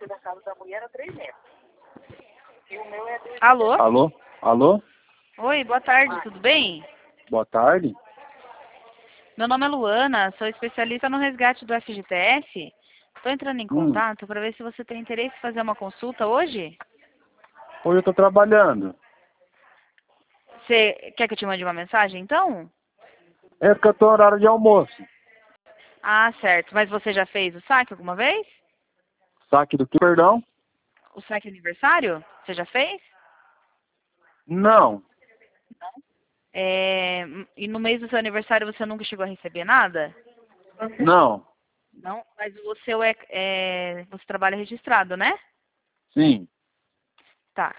Alô? Alô? Alô? Oi, boa tarde, tudo bem? Boa tarde. Meu nome é Luana, sou especialista no resgate do FGTS. Estou entrando em contato para ver se você tem interesse em fazer uma consulta hoje. Hoje eu tô trabalhando. Você quer que eu te mande uma mensagem, então? É porque eu tô no horário de almoço. Ah, certo. Mas você já fez o saque alguma vez? Saque do que, perdão? O saque aniversário? Você já fez? Não. E no mês do seu aniversário você nunca chegou a receber nada? Não. Não? Mas o seu você trabalha registrado, né? Sim. Tá.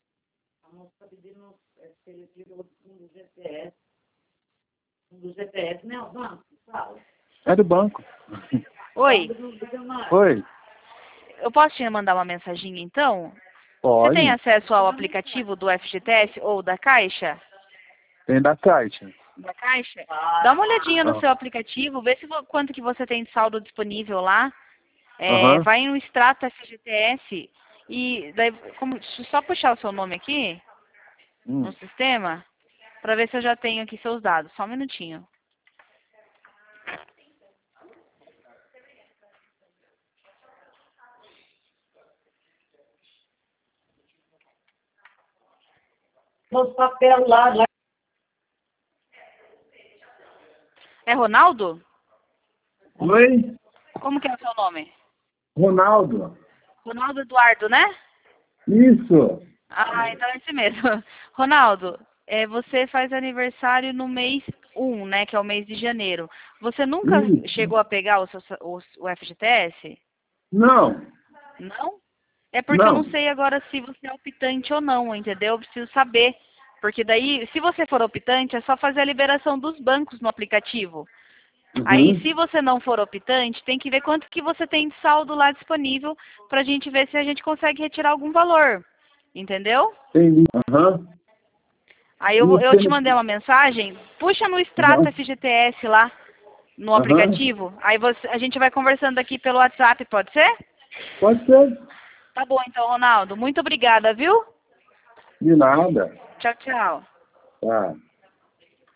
É do banco. Oi, Oi. eu posso te mandar uma mensaginha então? Você tem Pode. acesso ao aplicativo do FGTS ou da Caixa? Tem da Caixa. Da Caixa? Dá uma olhadinha no Ah. seu aplicativo, vê se quanto que você tem de saldo disponível lá. Aham. Vai no extrato FGTS e daí, deixa eu só puxar o seu nome aqui no sistema para ver se eu já tenho aqui seus dados. Só um minutinho. Nos papel lá. É Ronaldo? Oi? Como que é o seu nome? Ronaldo. Ronaldo Eduardo, né? Isso. Ah, então é esse mesmo. Ronaldo, você faz aniversário no mês 1, né? Que é o mês de janeiro. Você nunca Isso. chegou a pegar o FGTS? Não. Não? É porque eu não Não. sei agora se você é optante ou não, entendeu? Eu preciso saber. Porque daí, se você for optante, é só fazer a liberação dos bancos no aplicativo. Aí, se você não for optante, tem que ver quanto que você tem de saldo lá disponível pra gente ver se a gente consegue retirar algum valor. Entendeu? Entendi. Aham. Aí E eu te você... mandei uma mensagem, puxa no extrato Aham. FGTS lá no Aham. aplicativo. Aí a gente vai conversando aqui pelo WhatsApp, pode ser? Pode ser. Tá bom então, Ronaldo. Muito obrigada, viu? De nada. Tchau, tchau. Tá.